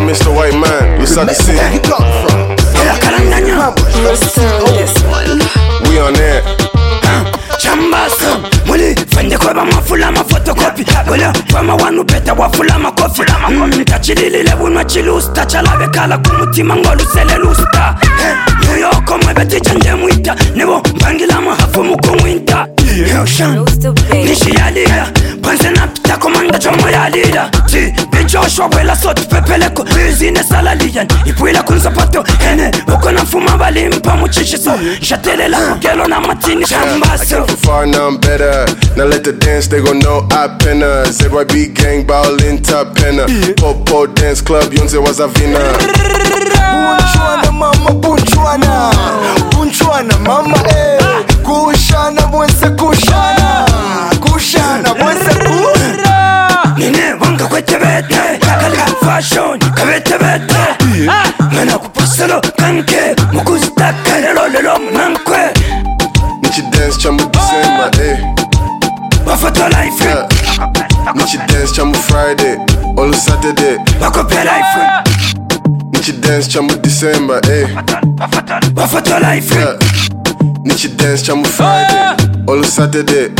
Mr. White Man, looks like the scene. Where you come from? We on air. Chambasa Muli fende kwa mafula mafotokopi Wala fama wanu beta wafula makofi Tachilili wunwa chilusta Chalabe kala kumutima ngolu sele lusta New York mwebeti chanje mwita Nebo mbangila mahafu muko mwinta Yoshan Nishi ya lida Panse na pita komanda chomo ya lida Si bijoshwa wela sotu pepeleko Bizine salaliyan Ipuila kunzapato Hene uko na fuma bali mpa muchishiso Shatelela mugelo na matini Chambasa From far, now I'm better. Now let the dance, they gon' know I pennas. ZYB gang, ballin' top penna. Popo dance club, Yonze was a vina. Bunchwana mama, bunchwana. Bunchwana mama, eh. Kushana, mwense kushana. Kushana, mwense kushana. Nine wanga kwete bete Kalika fashion, kabete bete Mena kupasalo kanke Mukuzita karelo lelo mnankwe Nichi dance, chamu December, eh. Wafoto life Nichi dance, chamu Friday, all Saturday. Wakope life Nichi dance, chamu December, eh. Wafoto life Nichi dance, chamu Friday, all Saturday.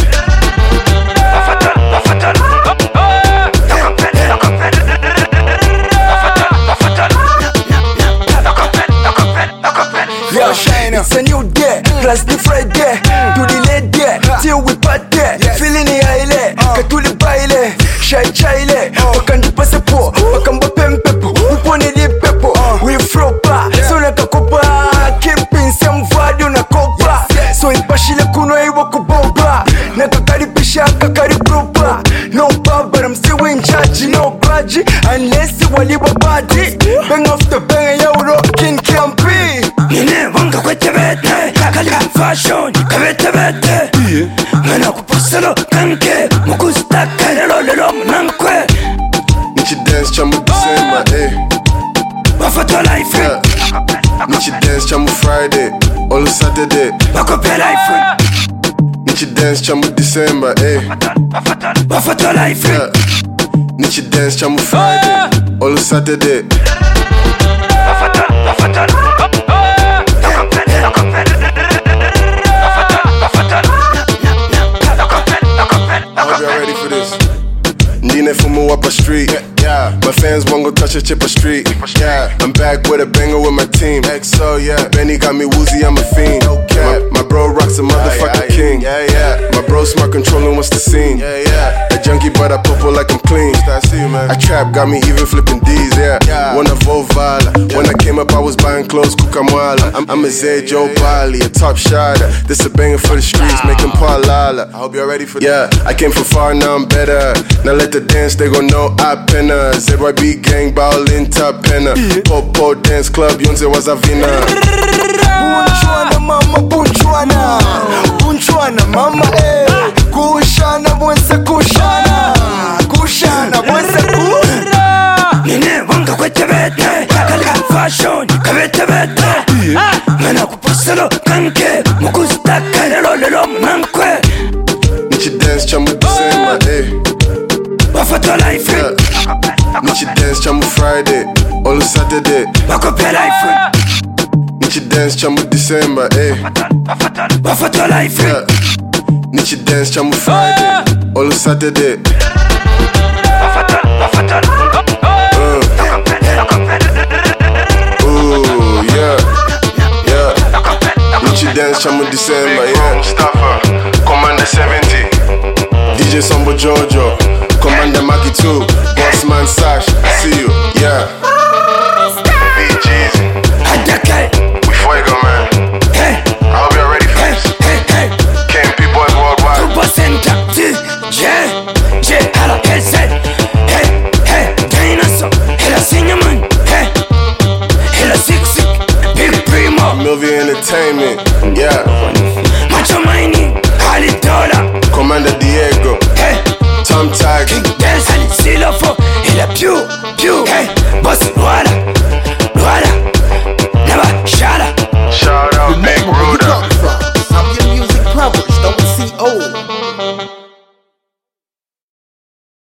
Yo, Shine, it's a new day, plus the Friday. To the late day, till we part there. Feeling the aile, katuli baile, shy chile. Wakandi pase po, wakamba pempepo. Upone di pepo, we fropa. So na kakopa, keeping some value na kopa. So ipashile kuno iwa kuboba. Na kakari pisha, kakari propa. No bad, but I'm still in charge. No grudge, unless you wali body. Bang off the bang, yo, rockin' campy. Nine wanga kwete bete Kalika fashion, kabete bete Mena kupasalo kanke Mukuzita karelo lelo mnankwe Nichi dance, chamu December, eh. Wafoto life Nichi dance, chamu Friday, all Saturday. Wakope life Nichi dance, chamu December, eh. Wafoto life Nichi dance, chamu Friday, all Saturday. I hope y'all ready for this. Ndine fumu up a street. Yeah. My fans won't go touch a chip a street. Yeah. I'm back with a banger with my team. XO, yeah. Benny got me woozy, I'm a fiend. Okay. My bro rocks a motherfucking king. Yeah, yeah. My bro smart controlling what's the scene. Yeah, yeah. A junkie but I purple like I'm clean. I see you, man. I trap got me even flipping D's, yeah. Wanna Vovala. When I came up I was buying clothes, Kukamwala. I'm a Zay Joe Bali, a top shotter. This a banger for the streets, making parlala. I hope y'all ready for this. Yeah, I came from far, now I'm better. Now let the dance, they gon' know I penna. ZYB gang, ballin' top penna. Popo dance club, Yonze was a vina. Bunchwana mama, bunchwana. Bunchwana mama, eh. Kushana, mwense kushana. Kushana, mwense kushana. Nine wanga kwete bete Kalika fashion, kabete bete Mena kupasalo kanke Mukuzita karelo lelo mnankwe Nichi dance, chamu December, eh. Wafoto life Nichi dance, chamu Friday, all Saturday. Wakope life Nichi dance, chamu December, eh. Wafoto life Nichi dance, chamu Friday, all Saturday. Ooh, yeah, yeah. Nichi dance, chamu December, yeah. Mustafa, Commander 70. DJ Sombo Jojo, Commander Maki 2, Bossman Sash, I see you, yeah. BG's, we fuego, man. Hey, I hope y'all ready for hey, this. hey, hey KMP Boys Worldwide. Turbo Center, J, Hala, LZ Hey, hey, Dinosaur Hela Cinnamon Hey, Hela Six Big Primo Milvia Entertainment, yeah. Macho Mining Ali Dollar Commander Diego, Hey, Tom Tiger. King Dance Ali Silofo Hela Pew, Hey, Boss Wala